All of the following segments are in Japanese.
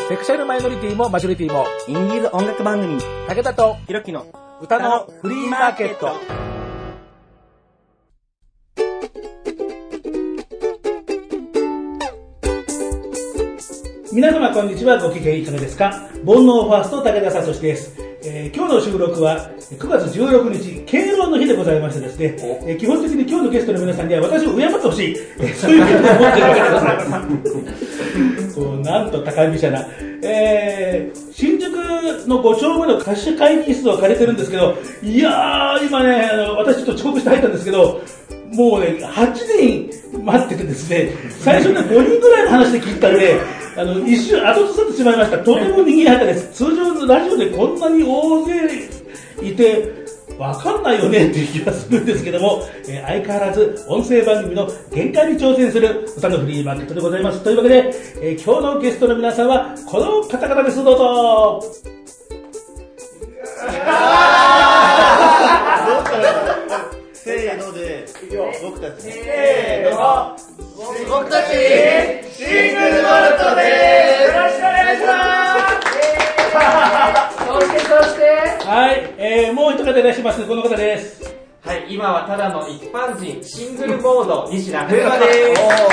セクシャルマイノリティもマジョリティもインディーズ音楽番組武田とひろきの歌のフリーマーケット。 皆様こんにちは、ご機嫌いかがですか。煩悩ファースト武田聡です。今日の収録は9月16日敬老の日でございましてですね、基本的に今日のゲストの皆さんには私を敬ってほしい、そういうことを思っているわけでございますこうなんと高飛車な、新宿の5丁目の貸し会議室を借りてるんですけど、いやー今ね、私ちょっと遅刻して入ったんですけど、もうね、8人待っててですね、最初ね、5人ぐらいの話で聞いたんで、一瞬後ずさってしまいました。とても賑やかです。通常のラジオでこんなに大勢いて、わかんないよねっていう気がするんですけども、相変わらず音声番組の限界に挑戦する歌のフリーマーケットでございます。というわけで、今日のゲストの皆さんはこの方々です。どうぞ。 せーので僕たちせーの僕たちシングルマルトです。よろしくお願いします。そしてはい、もう一方いらっしゃいます。この方です。 はい、今はただの一般人シングルボード西田風磨です。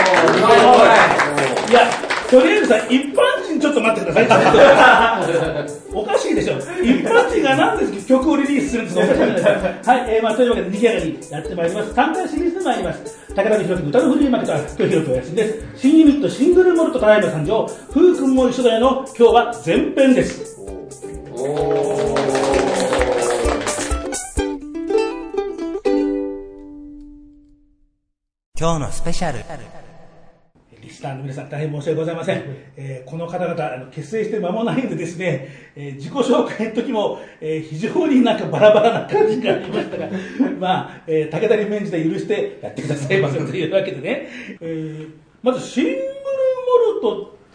いや、とりあえずさ、一般人ちょっと待ってください。おかしいでしょ。一般人が何です曲をリリースするんですか。おかしいじゃないですか。はい、というわけで賑やかにやってまいります。3回シリーズでまいります。武田ひろきの歌のフリーマーケット、今日ひろきお休みです。新ユニットシングルモルトただいま参上、ふうくんも一緒だよの今日は前編です。 今日のスペシャル。 リスナーの皆さん大変申し訳ございません。この方々結成して間もないんでですね、自己紹介の時も、非常になんかバラバラな感じがありましたが、武田に免じて許してやってくださいませというわけでね、まずシングルモルトって、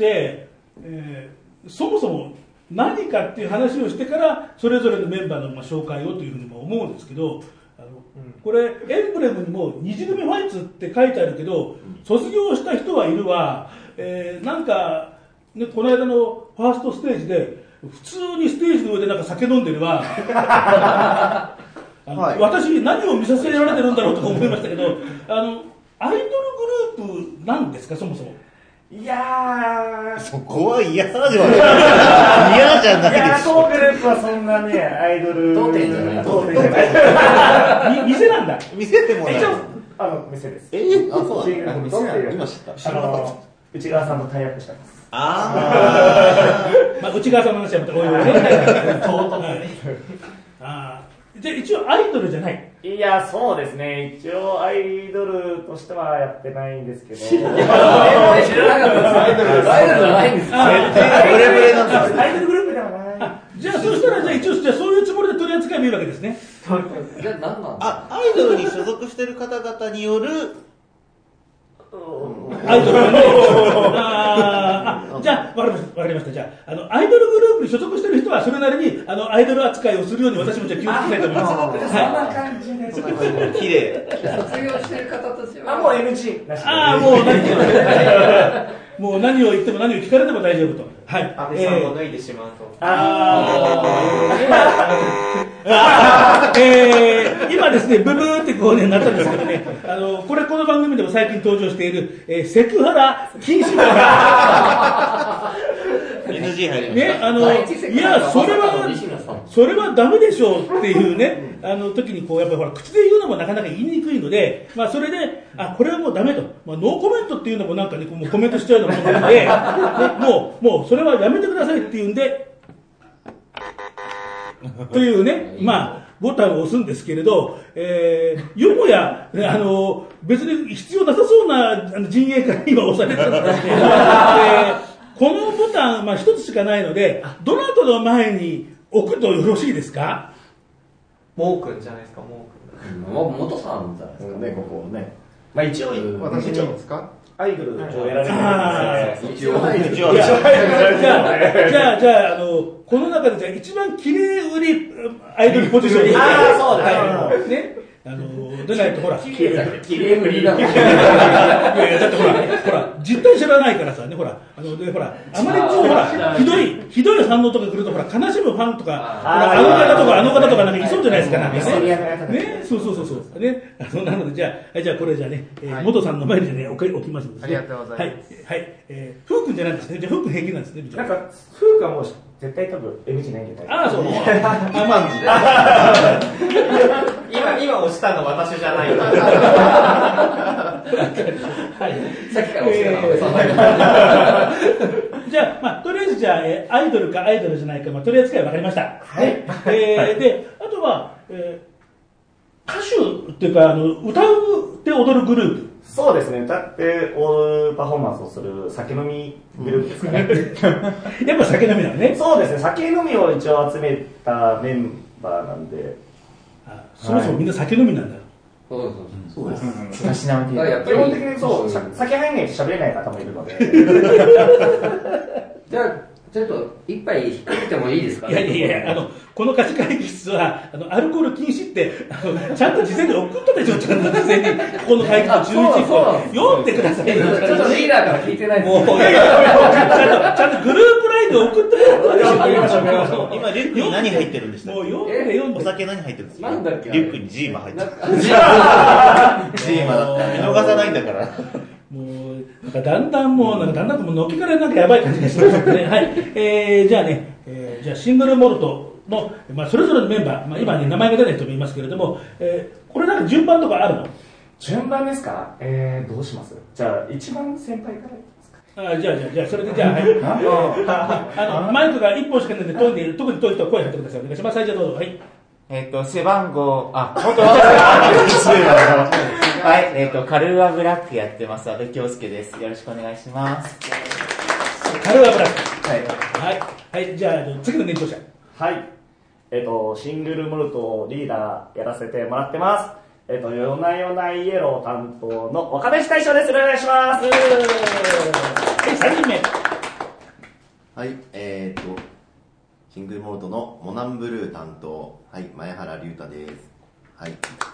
そもそも何かっていう話をしてからそれぞれのメンバーの紹介をというふうにも思うんですけど、これエンブレムにも虹組ファイツって書いてあるけど、卒業した人はいるわ、なんか、ね、この間のファーストステージで普通にステージの上でなんか酒飲んでるわ私何を見させられてるんだろうと思いましたけど、アイドルグループなんですか、そもそも。 いやー、 そこは嫌ではない。嫌じゃないでしょ。 当グループはそんなね、アイドル当店じゃない。 店なんだ。 見せてもらえる。 一応店です。 そうシングルモルトっていう今知った。 内川さんとタイアップしてます。 内川さんの話はまたこういうね。唐突ね。じゃあ一応アイドルじゃない。 いや、そうですね。一応アイドルとしてはやってないんですけど。知らなかったです。アイドルじゃないんです。 ブレブレなんです。 アイドルグループではない。 じゃあそしたら一応そういうつもりで取り扱い見るわけですね。 じゃあ何なんですか。 アイドルに所属している方々によるアイドルね。じゃあわかりました。じゃあアイドルグループに所属している人はそれなりにアイドル扱いをするように私もじゃあ気をつけたいと思います。 そんな感じです。 綺麗。 卒業してる方たちはもう NG なし。 もう何を言っても何を聞かれても大丈夫と。はい。 安倍さんを脱いでしまうと。 今ですね、ブブーってこうね、なったんですけどね、この番組でも最近登場している、セクハラ禁止法が NG 入りました。 いや、それはダメでしょうっていうね、時にこう、やっぱりほら、口で言うのもなかなか言いにくいので、それで、これはもうダメと。ノーコメントっていうのもなんかね、もうコメントしちゃうようなものなので、ね、もう、それはやめてくださいっていうんで、というね、ボタンを押すんですけれど、よもや、別に必要なさそうな陣営から今押されてたので、このボタン、一つしかないので、どなたの前に置くとよろしいですか？ モー君じゃないですか、モー君。 元さんじゃないですかね、ここね。 一応、私にですか？アイドルをやられてるんですよ。 じゃあ、この中でじゃあ一番綺麗売りアイドルポジションそうですね。 でないとほら。 綺麗無理だもん。 いやだってほら、実態知らないからさ、ね、ほら、で、ほら、あまりこう、ほら、ひどい反応とか来ると、ほら、悲しむファンとか、あの方とか、あの方とかなんかいそうじゃないですか、なんかね。そう。ね、なので、じゃあ、これじゃあね、元さんの前にね、置きますので。 ありがとうございます。 はい。ふうくんじゃないんですね。じゃあ、ふうくん平気なんですね、 なんか、ふうかもう、絶対多分 NG ないんじゃないああ、そう。 今押したの私じゃない。さっきから押してた。 じゃあ、とりあえずじゃあ、アイドルかアイドルじゃないか、取り扱い分かりました。 はい。 で、あとは、歌手っていうか、歌って踊るグループ。 そうですね、歌って踊るパフォーマンスをする酒飲みグループですかね。 やっぱ酒飲みなのね。 そうですね、酒飲みを一応集めたメンバーなんで。 そもそもみんな酒飲みなんだ。 そうです。 たしなみ基本的にそう、酒入んないと喋れない方もいるので。 じゃあ、ちょっと一杯引っ掛けてもいいですか？ いや、この貸し会議室は、アルコール禁止って、ちゃんと事前に送ったでしょ、ちゃんと事前に。ここの会議室11個。読んでください。 ちょっとリーダーから聞いてないです。 もう、ちゃんとグループラインで送ってください。 今、リュックに何入ってるんでしたっけ？ もう読んで。 お酒何入ってるんですか？ なんだっけ？ リュックにジーマ入ってる。ジーマだった。見逃さないんだから。 もう、なんかだんだんともうのっけからなんかやばい感じがしますね。はい。じゃあね、じゃあシングルモルトの、それぞれのメンバー、今ね、名前が出ない人もいますけれども、これなんか順番とかあるの？ 順番ですか？どうします？じゃあ、一番先輩からいきますか？ じゃあ、それでじゃあ、マイクが1本しかないので、特に遠い人は声張ってください。お願いします。じゃあどうぞ。はい。 背番号、はい、カルーアブラックやってます、阿部京介です。よろしくお願いします。 カルーアブラック。 はい。 はい、じゃあ、次の年長者。 はい。シングルモルトリーダーやらせてもらってます。夜な夜なイエロー担当の岡部大将です。お願いします。 3人目。 はい、シングルモルトのモナンブルー担当、はい、前原龍太です。はい。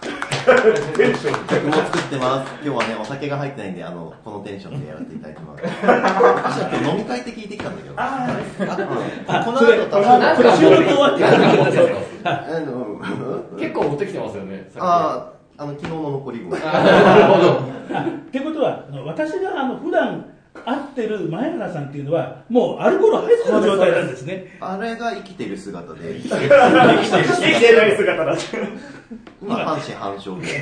曲も作ってます。今日はね、お酒が入ってないんで、このテンションでやらせていただいてます。私は今日飲み会って聞いてきたんだけど。この後多分、 これ収録終わって結構持ってきてますよね。 昨日の残り分。 なるほど。 ってことは、私が普段会ってる前原さんっていうのは、もうアルコール入ってる状態なんですね。 あれが生きてる姿で。 生きてない姿だ。 今、半死半生で。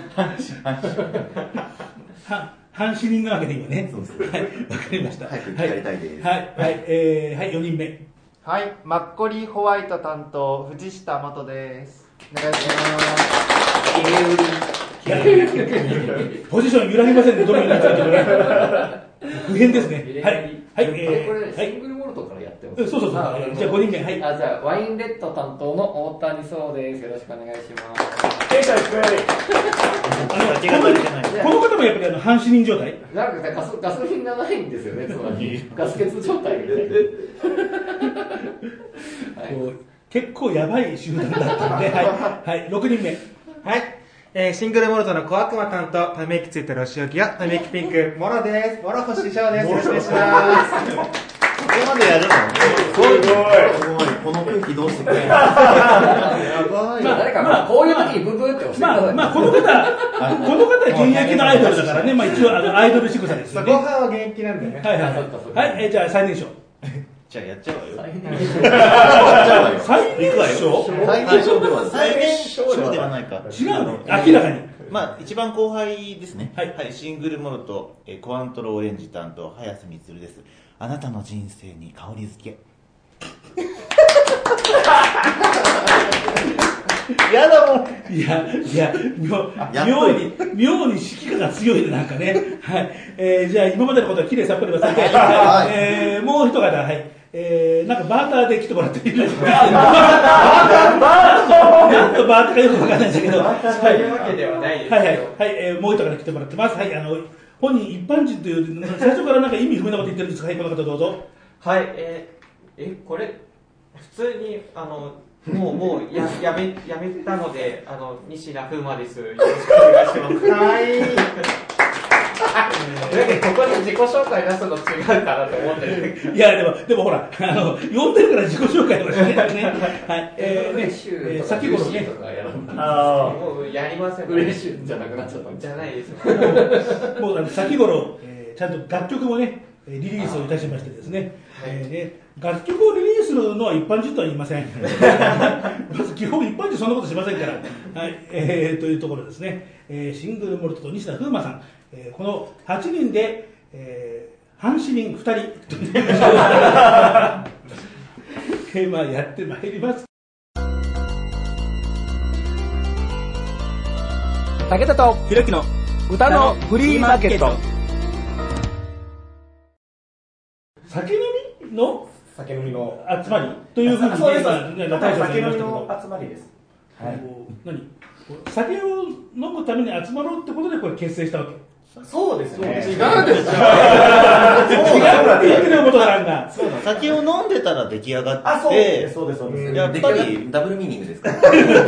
半死人なわけで今ね。はい、わかりました。 早くやりたいです。 はい、4人目。 はい、マッコリーホワイト担当、藤下真です。お願いします。 ポジション揺らぎませんね、どのようになっちゃうけどね。不変ですね。はい。 これ、シングルモルトからやってます。 そう。じゃあ5人目。はい。 じゃあ、ワインレッド担当の大谷壮です。よろしくお願いします。 この方もやっぱり半死人状態？ なんかガソリンがないんですよね、つまり。ガス欠状態みたいな。 結構やばい集団だったので、はい、6人目。 はい、シングルモルトの小悪魔担当、ため息ついたらお仕置きや、ため息ピンク、モロです。モロ星翔です。よろしくお願いします。 ここまでやるの？ すごい。 この空気どうしてくれるの？やばい。 誰かこういう時にブブーって押してください。 この方は現役のアイドルだからね、一応アイドル仕草ですよね。 後半は現役なんでね。 はい、じゃあ最年少。 じゃあやっちゃうわよ。 最年少？ 最年少では最年少ではないか。 違うの？明らかに。 一番後輩ですね。 はい。 シングルモルト、コアントロオレンジ担当、早瀬充です。あなたの人生に香り付け。やだもん。 いや、妙に指揮が強いね、なんかね。はい。じゃあ今までのことはきれいさっぱり忘れて、もう一方、はい。なんかバーターで来てもらっている。なんとバーターかよくわかんないんだけど。 そういうわけではないですけど。 はい、もう一方来てもらってます。はい、本人一般人という、最初からなんか意味不明なこと言ってるんですか？はい、この方どうぞ。 はい、これ、普通に、 もうやめたので、西名風磨です。よろしくお願いします。はい。ここに自己紹介出すの違うかなと思ってる。 いや、でもほら、呼んでるから自己紹介をしてね。はい。先頃ね。 もうやりません。 フレッシュじゃなくなっちゃった。 じゃないです。 もう先頃、ちゃんと楽曲もね、リリースをいたしましてですね。楽曲をリリースするのは一般人とは言いません。まず基本一般人そんなことしませんから。はい。というところですね。シングルモルトと西田風磨さん。この8人で、半市民2人というまあやってまいります。 武田とひろきの歌のフリーマーケット。 酒飲みの酒飲みの集まりというふうにそうです。 酒飲みの集まりです。はい。 酒を飲むために集まろうってことでこれ結成したわけ。 そうですね。 違うんですよ。 違うって言ってることなんだ。 酒を飲んでたら出来上がって、 そうです。 やっぱりダブルミーニングですか？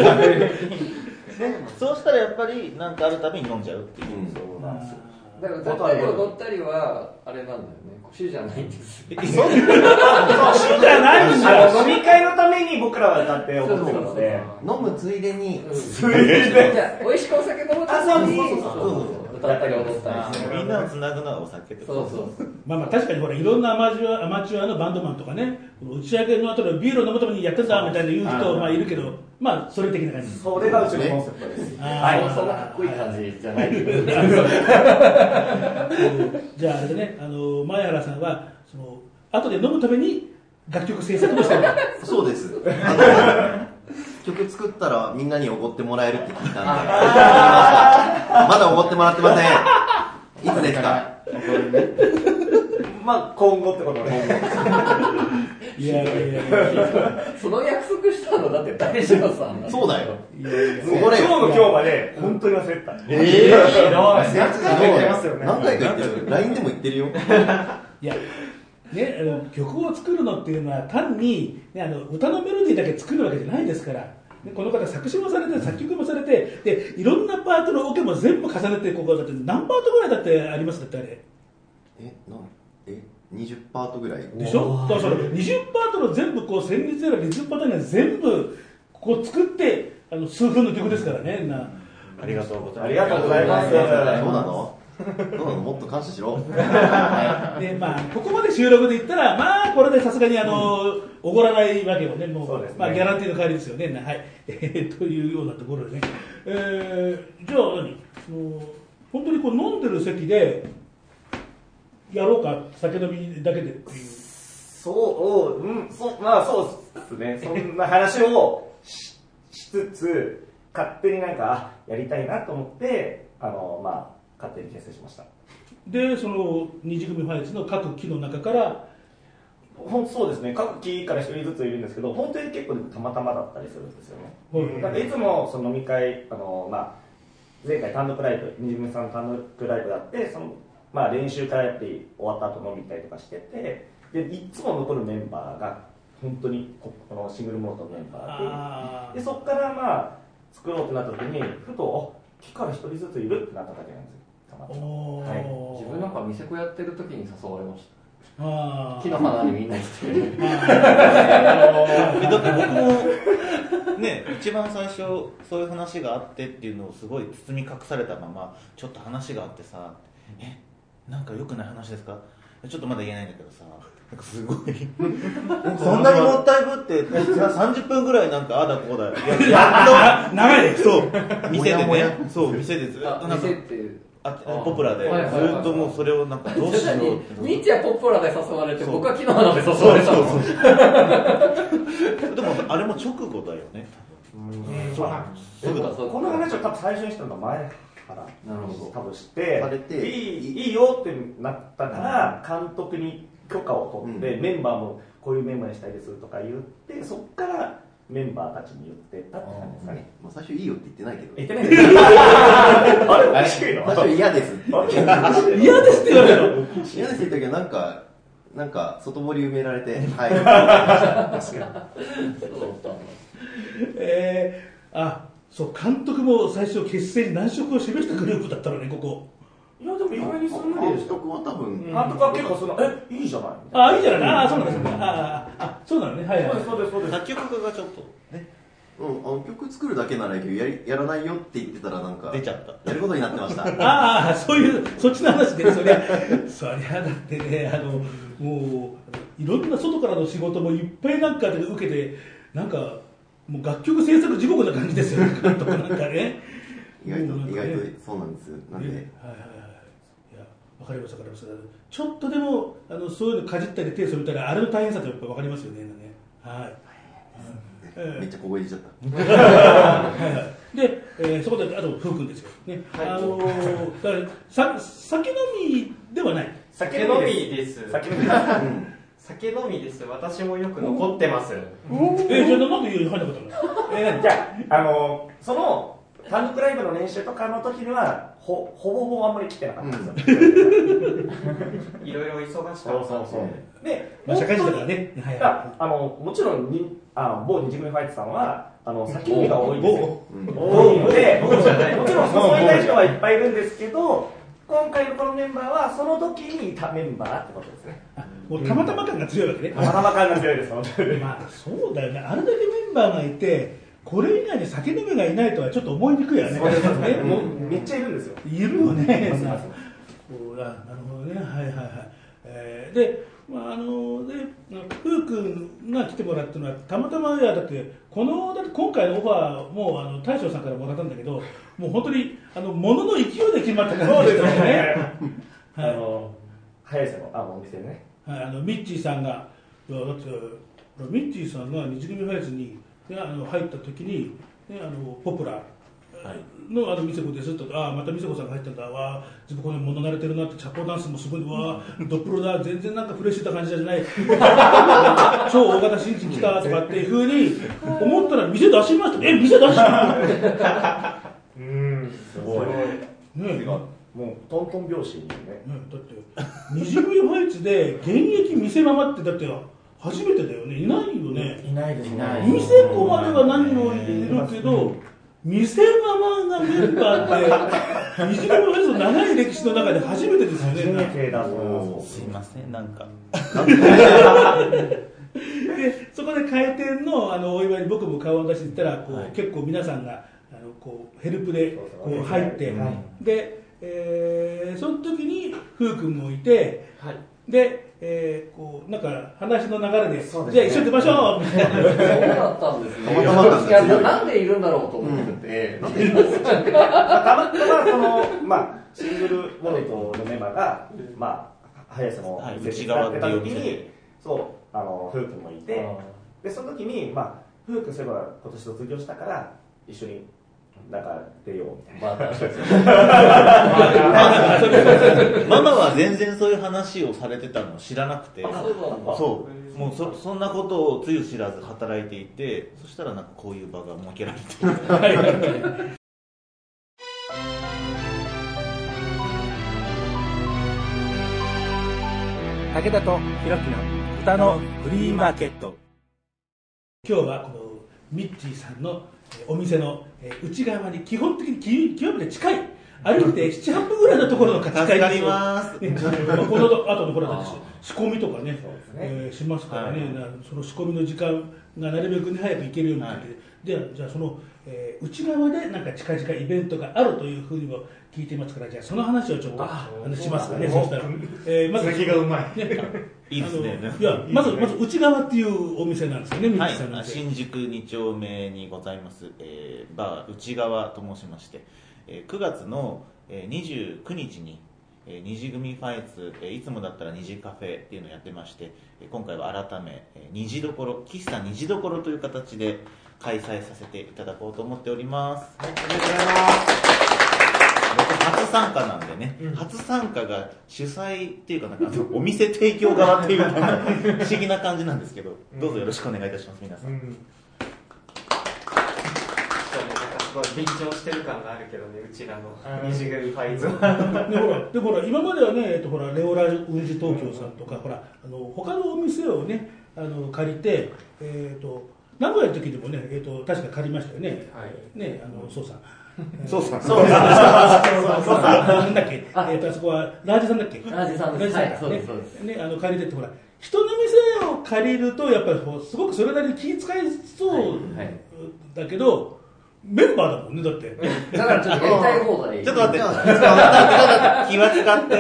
そうしたらやっぱりなんかあるたびに飲んじゃうっていう。 そうなんですよ。 だから歌ったり踊ったりはあれなんだよね。主じゃないんです。 主じゃないんだ。 飲み会のために僕らは歌って踊ってるので、 飲むついでに、 じゃあ美味しくお酒飲むために歌ったり踊ったり。 みんなをつなぐのはお酒とか。 そう。 まあ確かにほらいろんなアマチュアのバンドマンとかね、打ち上げの後のビールを飲むためにやってたみたいな言う人まあいるけど、まあそれ的な感じ。 それがうちのコンセプトです。 はい。そんなかっこいい感じじゃないけど。 じゃああれでね、前原さんはその後で飲むために楽曲制作もしてる。 そうです。曲作ったらみんなにおごってもらえるって聞いたんで、まだおごってもらってません。いつですか？ まあ今後ってことね。 いやその約束したのだって大島さん。 そうだよ。 今日の今日まで本当に忘れてた。 何回か言ってる。LINE でも言ってるよ。 いやね、曲を作るのっていうのは単に、ね、歌のメロディーだけ作るわけじゃないですから、ね、この方作詞もされて作曲もされてでいろんなパートのオケも全部重ねてここだって何パートぐらいだってありますだってあれ 20パートぐらいでしょ。だから20パートの全部こう旋律やらリズムパターンが全部こう作って数分の曲ですからね。 ありがとうございます。 ありがとうございます。 そうなのもっと感謝しろ。 でまあここまで収録で言ったらまあこれでさすがにおごらないわけよね。もうそうですね。 まあギャランティーの代わりですよね。はい。というようなところでね。じゃあ本当にこう飲んでる席でやろうか酒飲みだけでっていう。 まあそうですね。そんな話をしつつ勝手になんかやりたいなと思ってまあ勝手に結成しました。 でその二次組ファイツの各期の中からそうですね。各期から一人ずついるんですけど、本当に結構たまたまだったりするんですよね。なんかいつもその飲み会前回単独ライブ二次組さんの単独ライブがあって練習からやって終わった後飲みたりとかしてて、でいつも残るメンバーが本当にこのシングルモードのメンバーでそこから作ろうってなった時にふと期から一人ずついるってなっただけなんですよ。 自分なんか店子やってる時に誘われました。 木の花にみんな来てる。 だって僕もね、一番最初そういう話があってっていうのをすごい包み隠されたままちょっと話があってさ、なんか良くない話ですか？ちょっとまだ言えないんだけどさ、なんかすごいそんなにもったいぶって30分ぐらいなんかあだこうだやっと長いでそう店でね、そう店でずっとなんか店ってポプラでずっともうそれをなんかどうしようってみっちはポプラで誘われて僕は木の花で誘われたの。 でもあれも直後だよね。 この話を多分最初にしたのが前から多分していいよってなったから監督に許可を取ってメンバーもこういうメンバーにしたいですとか言ってそっからメンバーたちに言ってたって感じですかね。 最初いいよって言ってないけど。 言ってないですあれおかしいの？ 最初嫌ですって言って。 嫌ですって言われるの？ 嫌ですって言ったけどなんか外堀埋められて、はい。 そう監督も最初結成に難色を示したグループだったのねここ。 いやでも意外にすんなりでした。 監督は多分監督は結構いいじゃない。 いいじゃない。そうなんですね。そうなのね。はい。 そうです。 作曲家がちょっとね。 曲作るだけならいいけどやらないよって言ってたらなんか出ちゃったやることになってました。 そっちの話でそりゃだってねもういろんな外からの仕事もいっぱいなんかで受けてなんかもう楽曲制作地獄な感じですよね監督なんかね。 意外とそうなんです。なんで。いやわかります。ちょっとでもそういうのかじったり手添えたらあれの大変さってやっぱわかりますよね。はい。 めっちゃ小声出ちゃった。 で、そこであとふうくんですよね。酒飲みではない。 酒飲みです。酒飲みです。私もよく残ってます。 じゃあなんで入んなかったの？ じゃあその単独ライブの練習とかの時にはほぼあんまり来てなかったんですよ。 いろいろ忙しかった。 そうで、 社会人だからね。 もちろん某二次組ファイトさんは酒飲みが多いんですよ。多いので、もちろん誘いたい人はいっぱいいるんですけど、今回のこのメンバーはその時にいたメンバーってことですね。 もうたまたま感が強いわけね。 たまたま感が強いです。 そうだよね。あれだけメンバーがいて。これ以外に酒飲みがいないとはちょっと思いにくいよね。 めっちゃいるんですよ。 いるよね。なるほどね。で、ふうくんが来てもらったのはたまたまだって今回のオファーも大将さんからもらったんだけど、もう本当に物の勢いで決まった感じですよね。 早瀬のお店ね。 ミッチーさんがミッチーさんが二次組ファイズに入った時に、ポプラの店子ですと、また店子さんが入ったんだ、自分この物慣れてるなって、チャポダンスもすごい、ドップロだ、全然なんかフレッシュな感じじゃない、超大型新人来たとかっていうふうに思ったら、店出しました、店出したすごい。ね、もうトントン拍子にね。 だって二次組ファイツで現役店ママってだって初めてだよね。いないよね。 いないですね。 店子までは何人もいるけど、店ママがメンバーって二次組ファイツの長い歴史の中で初めてですよね。 初めてだと。すいません、なんか。 でそこで開店のお祝いに僕も顔を出していったら結構皆さんがヘルプで入ってで。その時にふうくんもいて、で、なんか話の流れで、じゃあ一緒に出ましょうみたいな。 そうだったんですね。なんでいるんだろうと思ってて、たまたまシングルモルトのメンバーが早瀬の内側っていう時にふうくんもいて、でその時にふうくんそういえば今年卒業したから一緒になんか出ようみたいな。 ママは全然そういう話をされてたのを知らなくて、そうもうそんなことをつゆ知らず働いていて、そしたらなんかこういう場が設けられて武田とひろきの歌のフリーマーケット。 今日はこのミッチーさんのお店の内側に基本的に極めて近い、歩いて7、8分ぐらいのところの近いあります。 この後のほら仕込みとかね、しますからね、その仕込みの時間がなるべくに早く行けるようになって、じゃあその、内側でなんか近々イベントがあるというふうにも聞いてますから、じゃあその話をちょっとしますかね。そしたら、 まず先がうまい。 いいですね。 いやまず内側っていうお店なんですよね。 はい、新宿2丁目にございます、バー内側と申しまして、9月の29日に二次組ファイツ、いつもだったら二次カフェっていうのをやってまして、今回は改め虹どころ、喫茶虹どころという形で開催させていただこうと思っております。 はい、ありがとうございます。 僕初参加なんでね、初参加が主催っていうか、なんかお店提供側っていうなんか不思議な感じなんですけど、どうぞよろしくお願いいたします、皆さん。 すごい緊張してる感があるけどね、うちらの二次組ファイズは。 でほら今まではね、ほらレオラウンジ東京さんとか、ほら他のお店をね借りて名古屋の時でもね、確か借りましたよね。ね、宋さん。 そうさん。 なんだっけ、あそこはラージさんだっけ。 ラージさんです。はい、そうです。 ね、借りてってほら、人の店を借りるとやっぱりすごくそれなりに気遣いそうだけど、メンバーだもんねだって。 だからちょっとやりたい放題。 ちょっと待って。気は使って。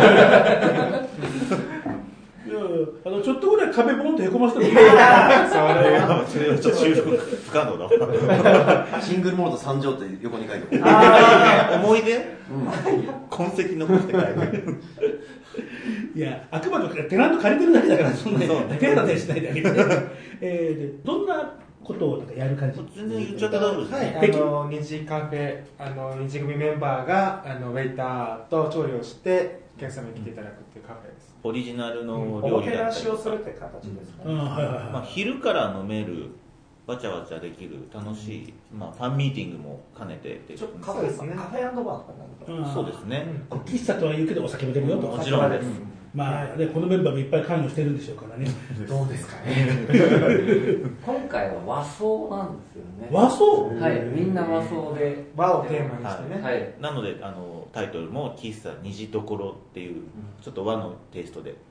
ちょっとぐらい壁ボンとへこませてもいい。 それはちょっと修復不可能だ。 シングルモード参上って横に書いてる。 思い出？痕跡残して書いてる。 いや、あくまでテナント借りてるだけだから、そんなに手当てしないだけで。どんなことをやる感じ？ 全然言っちゃって大丈夫です。 虹カフェ、虹組メンバーがウェイターと調理をしてお客様に来ていただくっていうカフェです。 オリジナルの料理だったりおもてなしをするって形ですね。 昼から飲める、わちゃわちゃできる楽しい、ファンミーティングも兼ねてっていうカフェですね。カフェ&バーとかそうですね。 喫茶とは言うけどお酒も出るよと。 もちろんです。 まあね、このメンバーもいっぱい関与してるんでしょうからね。 どうですかね。 今回は和装なんですよね。 和装？ はい、みんな和装で和をテーマにしてね。 はい。 なのでタイトルも喫茶虹どころっていうちょっと和のテイストで。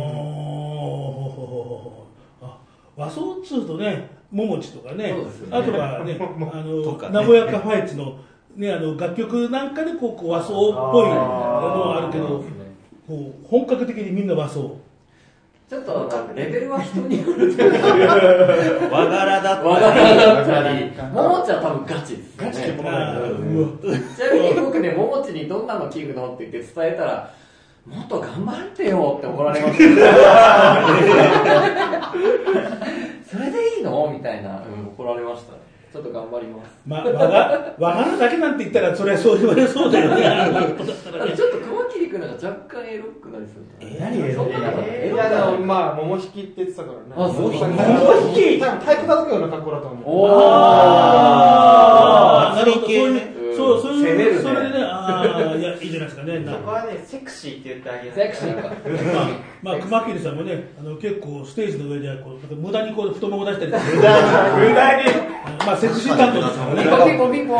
和装っつうとね、桃地とかね、あとはね、 ね名古屋カファイツのね楽曲なんかでこう和装っぽいのはあるけど。本格的にみんな和装。 ちょっとレベルは人による和柄だったり、桃地は多分ガチです、ね。ガチでもない。ちなみに僕ね、桃地にどんなの着るのって言って伝えたら、もっと頑張ってよって怒られました。それでいいのみたいな、怒られました。ちょっと頑張ります。 和柄だけなんて言ったらそれはそう言われそうだよね。 ちょっと熊切君なんか若干エロくなりそうだ。 何エロ？ まあ桃引きって言ってたからね。 桃引き？ 多分体育座のような格好だと思う。 なるほど。そういうそれでね、いやいいじゃないですかね。 そこはねセクシーって言ってあげる。 セクシーか。 熊切さんもね、結構ステージの上では無駄に太もも出したり。無駄に。 セクシー担当ですからね。 ピンポンピンポン。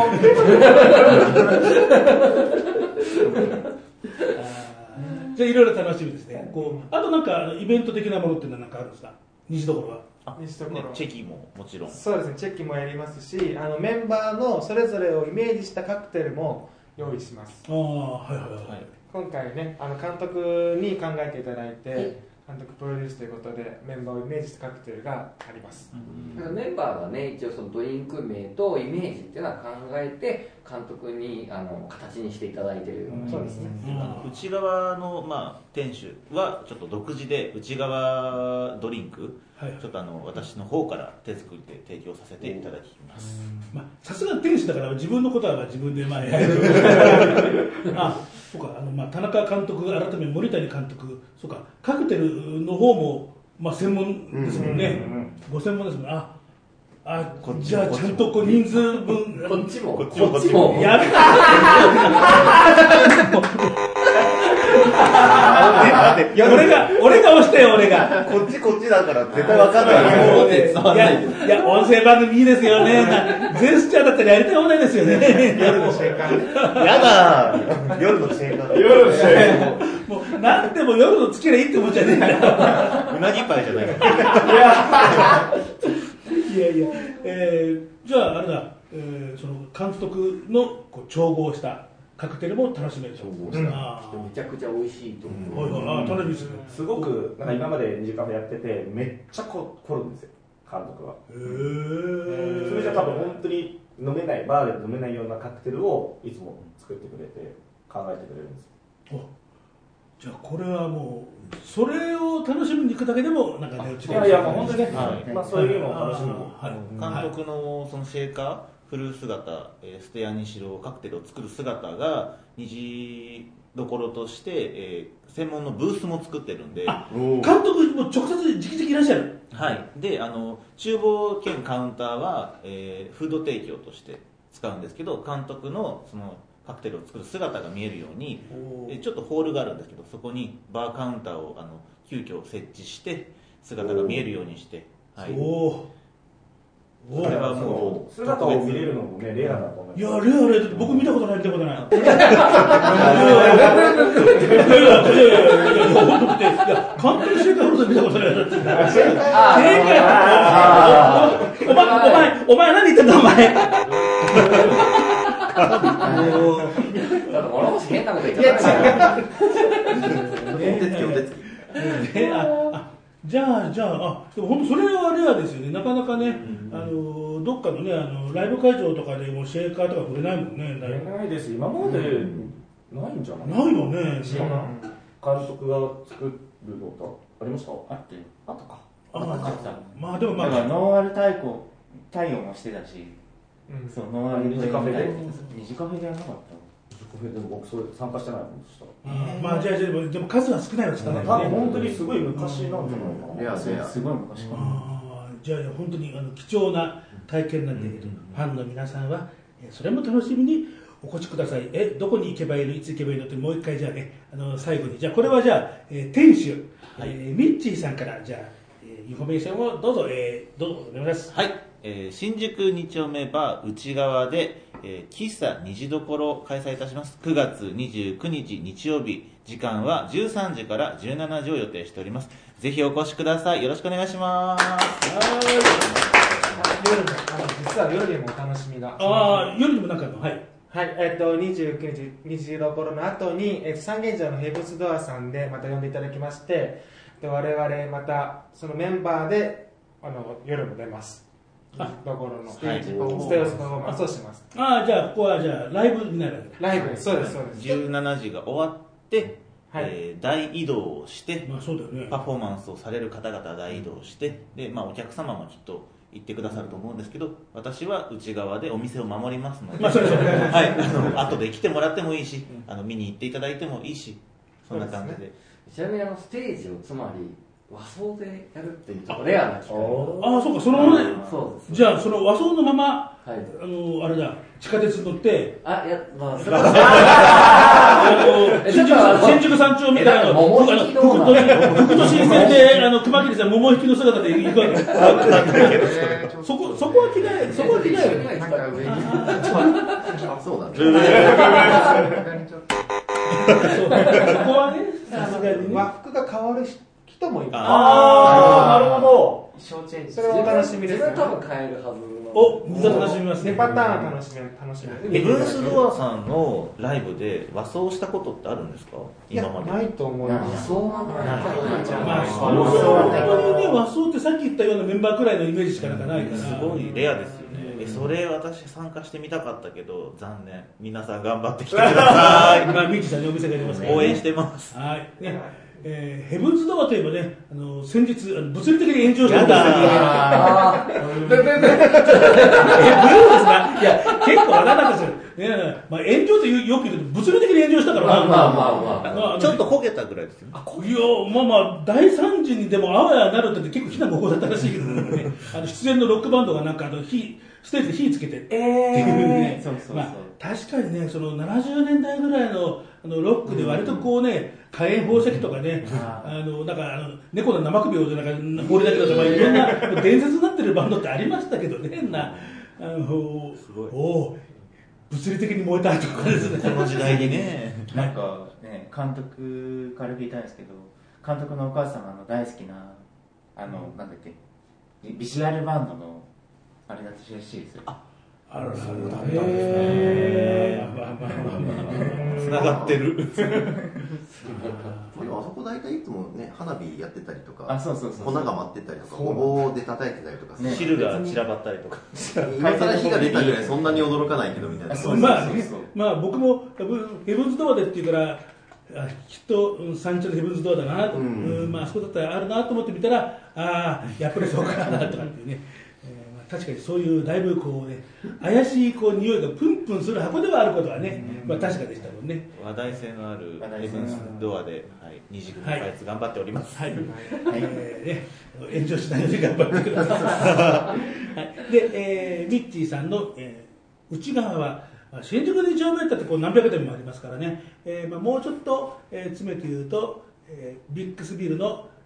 じゃあいろいろ楽しみですね。あとなんかイベント的なものって何かあるんですか？虹どころは。 チェキももちろん。 そうですね、チェキもやりますし、メンバーのそれぞれをイメージしたカクテルも用意します。 今回ね、監督に考えていただいて。監督プロデュースということでメンバーをイメージしたカクテルがあります。 メンバーがね一応そのドリンク名とイメージっていうのは考えて監督に形にしていただいている。 そうですね。 内側の店主はちょっと独自で内側ドリンク、ちょっと私の方から手作りで提供させていただきます。 さすが店主だから自分のことは自分でやる。そうか、田中監督改め森谷監督、そうか、カクテルの方も専門ですもんね。ご専門ですもんね。じゃあちゃんと人数分こっちもやるか。俺が押したよ、俺が。 こっちだから絶対わかんない。 いや、音声番組いいですよね。ジェスチャーだったらやりたい放題ですよね。 夜の瞬間。 やだ。夜の瞬間。 もう何でも夜のつけりゃいいって思っちゃねえんだよ。 うなぎパイじゃないか。 いや、じゃああれだ、その監督の調合したカクテルも楽しめる。 めちゃくちゃ美味しいと思う。 楽しみですね。 すごく今まで虹カフェやっててめっちゃ凝るんですよ、監督は。それじゃ多分本当に飲めないバーで飲めないようなカクテルをいつも作ってくれて考えてくれるんですよ。 じゃあこれはもうそれを楽しみに行くだけでもなんかね、 いやもう本当にね、そういうのを楽しみに。 監督のそのシェーカーフル姿、ステアにしろカクテルを作る姿が虹どころとして、専門のブースも作ってるんで、 監督も直接直々いらっしゃる。 はいで厨房兼カウンターは、フード提供として使うんですけど、監督のそのカクテルを作る姿が見えるようにちょっとホールがあるんですけど、そこにバーカウンターを急遽設置して姿が見えるようにして、 これはもう姿を見れるのもねレアだと思います。 いやレア僕見たことない見たことない。いや本当っていや監督してたこと見たことないだって。お前何言ってんだお前。 俺もし変なこと言っちゃったから。 じゃあでも本当それはレアですよね。なかなかね、どっかのねライブ会場とかでもシェーカーとか触れないもんね。 ないです。今までないんじゃない？ ないよね。 監督が作るのとありました？ あってあったか。 まあでもだからノンアル対応もしてたし、そうノンアル二次カフェで二次カフェでやらなかった。 でも僕それ参加してないもんでした。 まあじゃあでも数は少ないは少ない多分本当にすごい昔なんじゃないかな。 すごい昔かな。 じゃあ本当に貴重な体験なんだけど、ファンの皆さんはそれも楽しみにお越しください。どこに行けばいいの、いつ行けばいいのってもう一回じゃあね最後にじゃあこれはじゃあ店主、ミッチーさんからじゃあインフォメーションをどうぞお願いします。 はい、新宿2丁目バー内側で喫茶虹どころを開催いたします。9月29日日曜日、時間は13時から17時を予定しております。ぜひお越しください。よろしくお願いします。 実は夜にもお楽しみが。 夜にもなんかのはい。 29日虹どころの後に三軒茶屋のヘブンズドアさんでまた呼んでいただきまして、我々またそのメンバーで夜も出ます。ところのステージパフォーマンスをします。 じゃあここはじゃあライブになるわけだ。 ライブそうです 17時が終わって、大移動をして、 そうだよね、 パフォーマンスをされる方々大移動してで、お客様もきっと行ってくださると思うんですけど、私は内側でお店を守りますので、後で来てもらってもいいし、見に行っていただいてもいいし、そんな感じで。 ちなみにステージをつまり和装でやるっていうちょっとレアな機会。 そうか、そのままね。じゃあその和装のまま、あれだ、地下鉄乗って、新宿三丁目から福都新線で熊切さん桃引きの姿で行くわけ。そこは着ない、そこは着ないよね。 そうだね。 そこはね、さすがにね。 和服が変わる人もいる。 なるほど。 それはお楽しみです。 自分多分変えるはず。 楽しみますね。 パターン楽しみ。 ヘブンスドアさんのライブで和装したことってあるんですか？今まで。 ないと思います。 そもそもね、和装ってさっき言ったようなメンバーくらいのイメージしかないから。 すごいレアですよね。それ私参加してみたかったけど残念。皆さん頑張ってきてください。 ミッチさんにお店がありますから、 応援してます。 はい。ヘブンズドアといえばね、先日物理的に炎上したことがブルーですな。いや結構わからなかったですよ。炎上ってよく言うけど物理的に炎上したからちょっと焦げたぐらいですよ。 いや大惨事にでもあわやなるって結構非難合法だったらしいけどね。出演のロックバンドがなんかステージで火つけてっていうね。確かにね、その70年代ぐらいのロックで割とこうね、火炎放射器とかね、なんか猫の生首をなんか放り投げたとかいろんな伝説になってるバンドってありましたけどね。すごい物理的に燃えたとかですね。 この時代にね。 なんかね、監督から聞いたんですけど、監督のお母様の大好きななんだっけ、ビジュアルバンドのあれだったらしいですよ。 そうだったんですね。 つながってる。 でもあそこ大体いつもね花火やってたりとか、粉が舞ってたりとか、ごぼうで叩いてたりとか、 汁が散らばったりとか。 今更火が出たぐらいそんなに驚かないけどみたいな。 僕もヘブンズドアでっていうからきっと山頂のヘブンズドアだなと、あそこだったらあるなと思ってみたらやっぱりそうかなとかっていうね。確かにそういうだいぶこうね怪しいこう匂いがプンプンする箱ではあることはね、確かでしたもんね。 話題性のあるヘブンズドアで二次組開発頑張っております。 炎上しないように頑張ってください。で、ミッチーさんの内側は新宿2丁目ってこう何百店もありますからね。もうちょっと詰めて言うとビックスビルの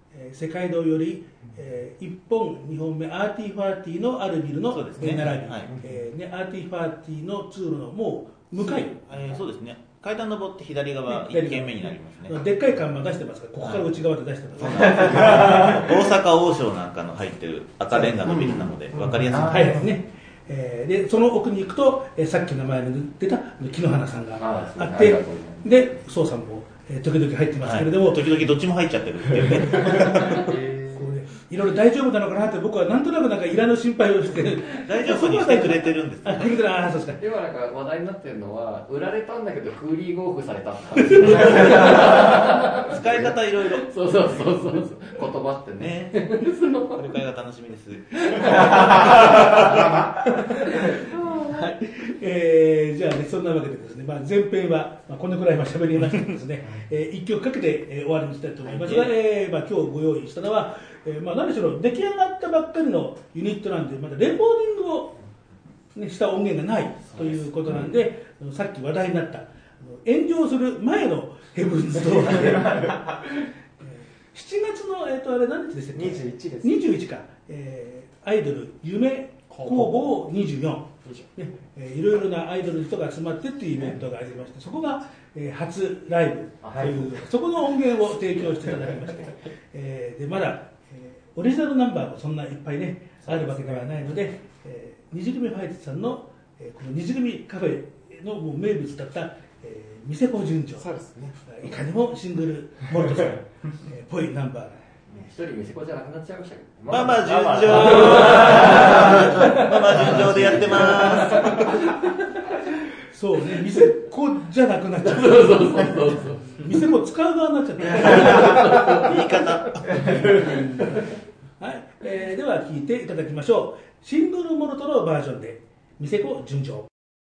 世界堂より、1本2本目アーティファーティのあるビルの、並び、アーティファーティの通路のもう向かい、 そうですね、階段登って左側1軒目になりますね。 でっかい看板出してますから、ここから内側で出してます、 大阪王将なんかの入ってる赤レンガのビルなので分かりやすい、 はいね。でその奥に行くと、さっき名前の出た木の花さんがあって、で宋さんも、時々入ってますけれども、 時々どっちも入っちゃってるっていうねいろいろ大丈夫なのかなって僕はなんとなくなんかイラの心配をして大丈夫にしてくれてるんですか、 くれてる、そうですか。 今なんか話題になってるのは売られたんだけどクーリーゴーフされたって使い方いろいろ、 そう言葉ってねこれからが楽しみです。 はい、じゃあね、そんなわけでですね、前編は、このくらいは喋りましたけどですね、1曲かけて、終わりにしたいと思いますが、今日ご用意したのは、何しろ出来上がったばっかりのユニットなんで、まだレコーディングを、ね、した音源がないということなんで、さっき話題になった炎上する前のヘブンズドアーで7月の、あれ何日でしたっけ、 21です。 21か、アイドル夢工房24、ね、いろいろなアイドルの人が集まってっていうイベントがありまして、そこが、初ライブという、そこの音源を提供していただきまして、でまだ、オリジナルナンバーもそんないっぱいねあるわけではないので、二次組ファイトさんの、この二次組カフェのもう名物だった、店子順調、 そうですね、 いかにもシングルモルトさんぽいナンバー、 一人店子じゃなくなっちゃいましたけど、 まあまあ順調まあまあ順調でやってますそうね、店子じゃなくなっちゃう、店子使う側になっちゃった言い方はい、では聴いていただきましょう。シングルモルトのバージョンで店子順調。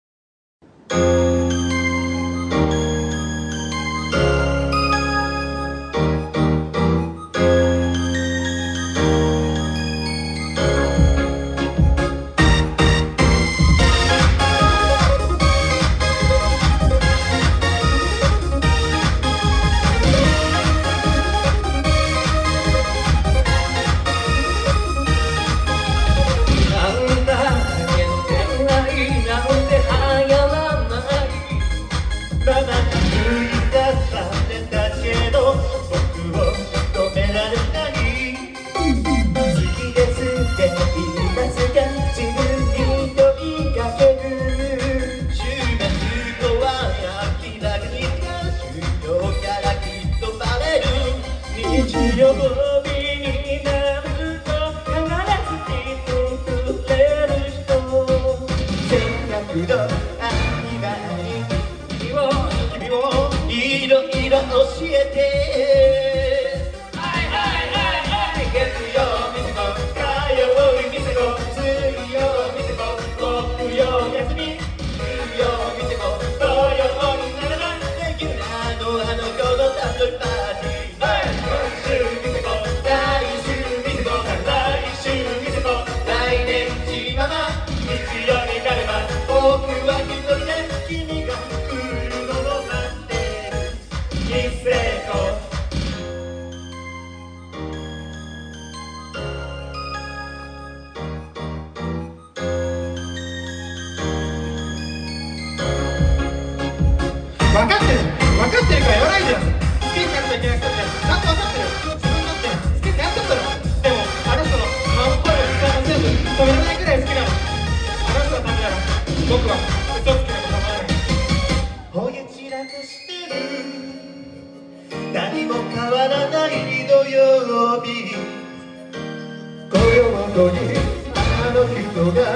分かってるから言わないでよ。好きになっちゃいけない人ってちゃんと分かってるよ。自分だって好きってやっちゃったの。でもあの人の顔声を使うの全部止められないくらい好きなの。あの人のためなら僕は嘘つきでも構わない。 ほゆ散らかしてる何も変わらない土曜日、今宵にあの人が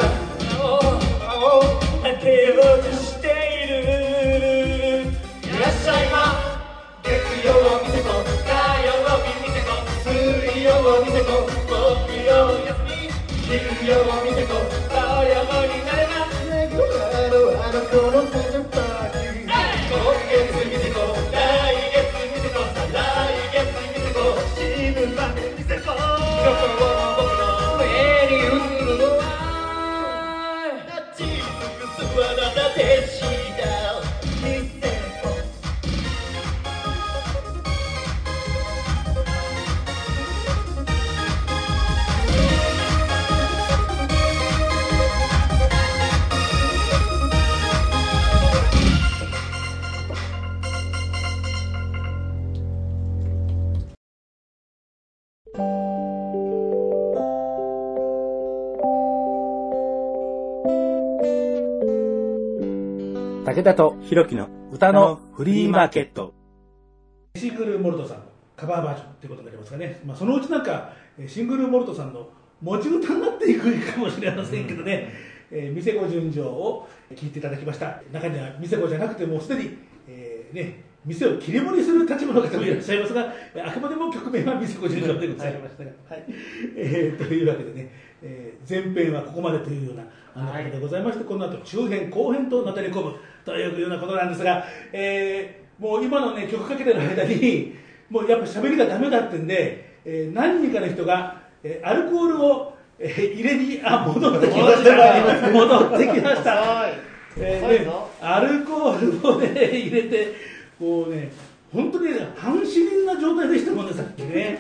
開けようとしている。いらっしゃいま月曜店子、火曜日店子、水曜店子、木曜休み、金曜店子、土曜になればレギュラーのあの子の誕生パーティー、今月店子、来月店子、再来月店子、死ぬまで店子、今日僕の上に映るのは立ち尽くすあなたです。 武田とひろきの歌のフリーマーケット。 シングルモルトさんのカバーバージョンということになりますかね。そのうちなんかシングルモルトさんの持ち歌になっていくかもしれませんけどね。店子純情を聴いていただきました。中には店子じゃなくてもうすでに、店を切り盛りする立場の方もいらっしゃいますが、あくまでも曲名は店子純情でございましたが、はいというわけでね、前編はここまでというようなことでございまして、この後中編後編となたり込むというようなことなんですが、もう今のね曲かけてる間にもうやっぱ喋りがダメだってんで、何人かの人が、アルコールを入れに戻ってきました。アルコールをね入れてこうね本当に半死人な状態でしたもんね、さっきね。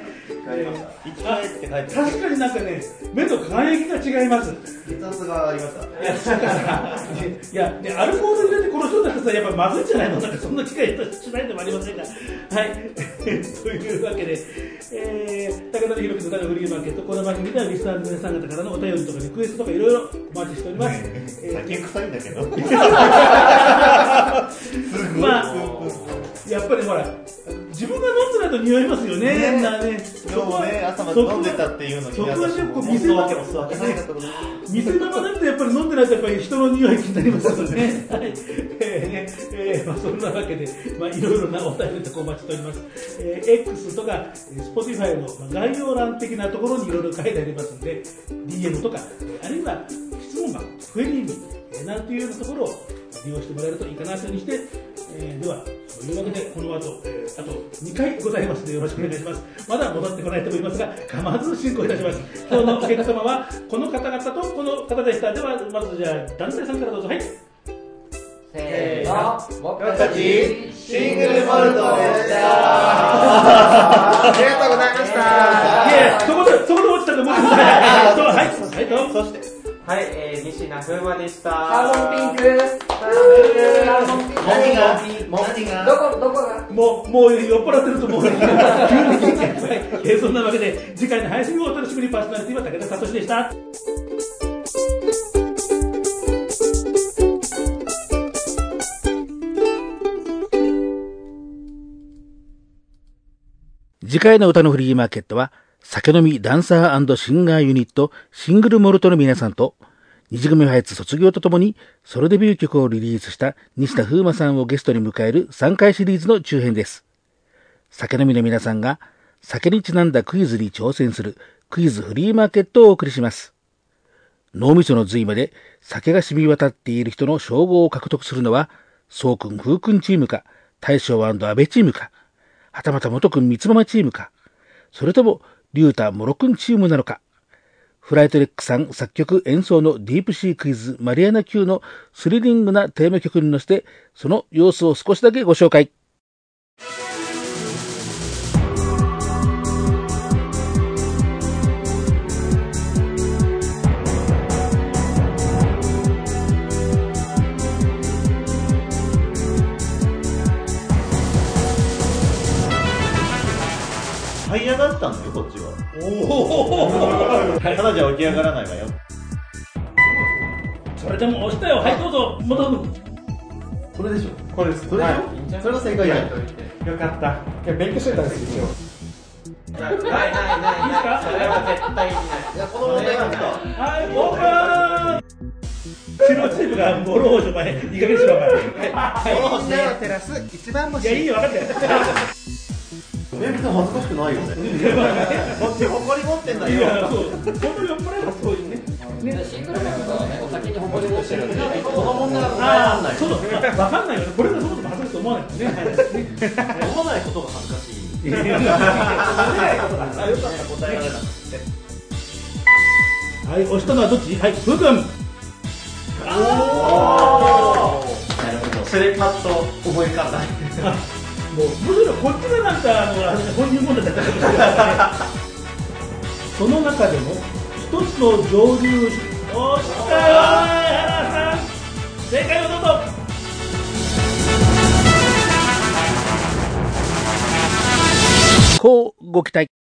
確かになんかね目の輝きが違います。 血圧がありました。 いやでアルコール入れてこの人だとさやっぱまずいんじゃないの、なんかそんな機会しないでもありませんが、はいというわけで、武田ひろきの歌のフリーマーケット、この番組ではリスナーの皆さん方からのお便りとかリクエストとかいろいろお待ちしております。 酒臭いんだけど。 やっぱりほら自分が飲んでないと匂いますよね。 今日もね朝まで飲んでたっていうのに、 そこはねこう店の場だってやっぱり飲んでないとやっぱり人の匂い気になりますよね。はい、そんなわけでいろいろなお便りとかお待ちしております。X とか Spotify の概要欄的なところにいろいろ書いてありますので DM とかあるいは質問箱クエリーになんていうようなところを利用してもらえるといいかなというふうにして、ではというわけでこの後、あと2回ございますのでよろしくお願いします。まだ戻ってこないと思いますが構わず進行いたします。今日のお客様はこの方々とこの方でした。ではまずじゃあ男性さんからどうぞ。はい、 せーの、僕たちシングルモルトでした。 ありがとうございました。 いやそこで落ちたらもう一回はい、そしてはい、西名風磨でした。 サーモンピンク。 何がどこがもう酔っ払ってると思う急に元気がいっぱい。そんなわけで次回の配信をお楽しみに。パーソナリティは武田聡でした。 次回の歌のフリーマーケットは酒飲みダンサー&シンガーユニットシングルモルトの皆さんと二次組ファイツ卒業とともにソロデビュー曲をリリースした西田風磨さんをゲストに迎える3回シリーズの中編です。酒飲みの皆さんが酒にちなんだクイズに挑戦するクイズフリーマーケットをお送りします。脳みその髄まで酒が染み渡っている人の称号を獲得するのはそうくん風くんチームか大将&安倍チームかはたまた元くん三つママチームかそれともリュータモロくんチームなのか。フライトレックさん作曲演奏のディープシークイズマリアナ級のスリリングなテーマ曲に乗せてその様子を少しだけご紹介。 這い上がったのよこっちは。ただじゃ起き上がらないわよ。 それでも押したよ。はいどうぞ。またこれでしょ。 これです。 それでしょ、それが正解だよ。 よかった。いや勉強してたんです一応。 ない。 いいですか。 それは絶対にない。 いやこの問題なんか。 はいオープン。白チームがモロ王女前いい加減にしろお前。 みんなを照らす一番星。 いやいいよ分かったよ。 別に恥ずかしくないよね。こっち誇り持ってんだよ。 いやそう。そんな酔っ払いはそういうね。 シングルメンバーはね、お酒に誇り持ってるんで、 この問題は答えらんない。 そうだ、分かんないよね。これがそもそも恥ずかしいと思わないもんね。 思わないことが恥ずかしい。 いやよかった答えられなくて。 はい、押したのはどっち？はい、ふうくん。 なるほど。それパッと思い浮かんだ。 もうむしろこっちがなんか本人問題だったかもしれないね。その中でも一つの上流押したよ原さん。正解をどうぞ。 こうご期待。